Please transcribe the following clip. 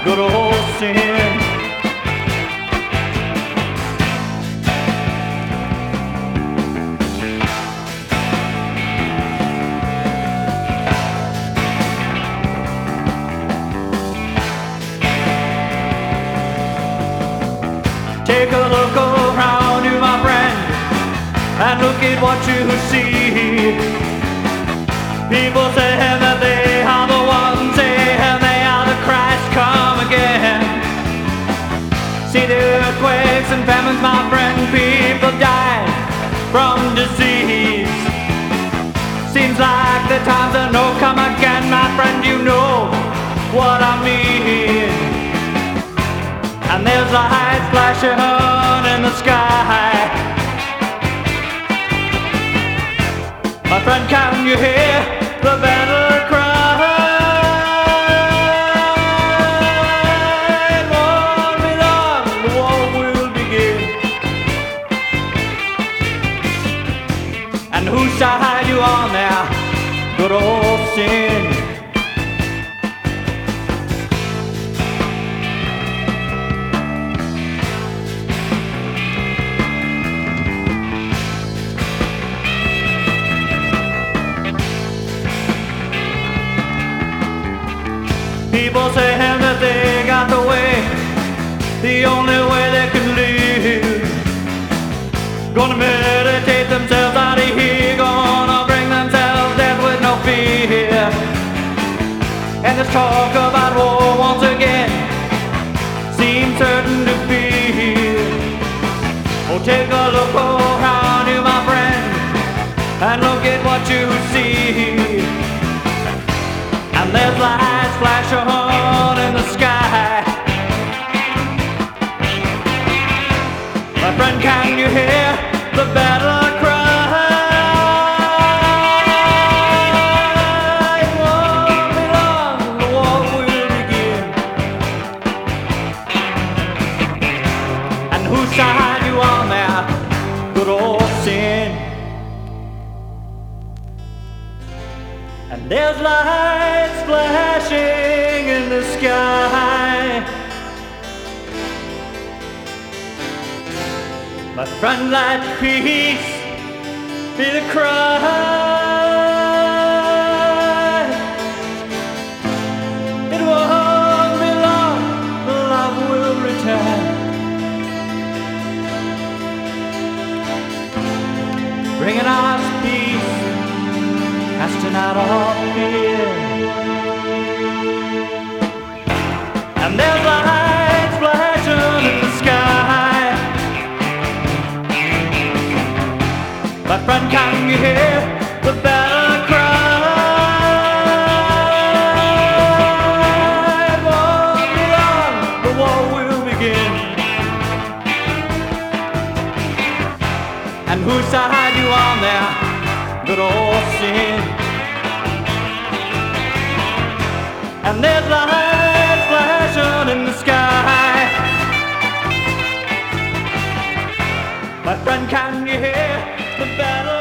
good old sin. Take a look around you, my friend, and look at what you see. People say that they are the ones, and they are the Christ come again. See the earthquakes and famines, my friend, people die from disease. Seems like the times are no come again, my friend, you know what I mean. And there's lights flashing in the sky. My friend, can you hear the battle cry? It won't be long, the war will begin. And whose side you on there? Good old sin. People say that they got the way, the only way they can live. Gonna meditate themselves out of here, gonna bring themselves death with no fear. And this talk about war once again seems certain to be. Oh, take a look around you, my friend, and look at what you see. And there's lights flashing on in the sky. My friend, can you hear the battle cry? It won't be long, the war will begin. And whose side you on there? Good old sin. And there's lights flashing in the sky. My friend, let peace be the cry. It won't be long, love will return. Bringing us peace, casting out all fear. And there's lights flashing in the sky. My friend, can you hear the battle cry? It won't be long, the war will begin. And whose side you on there? Good old sin. And there's lights flashing in the sky. My friend, can you hear the battle?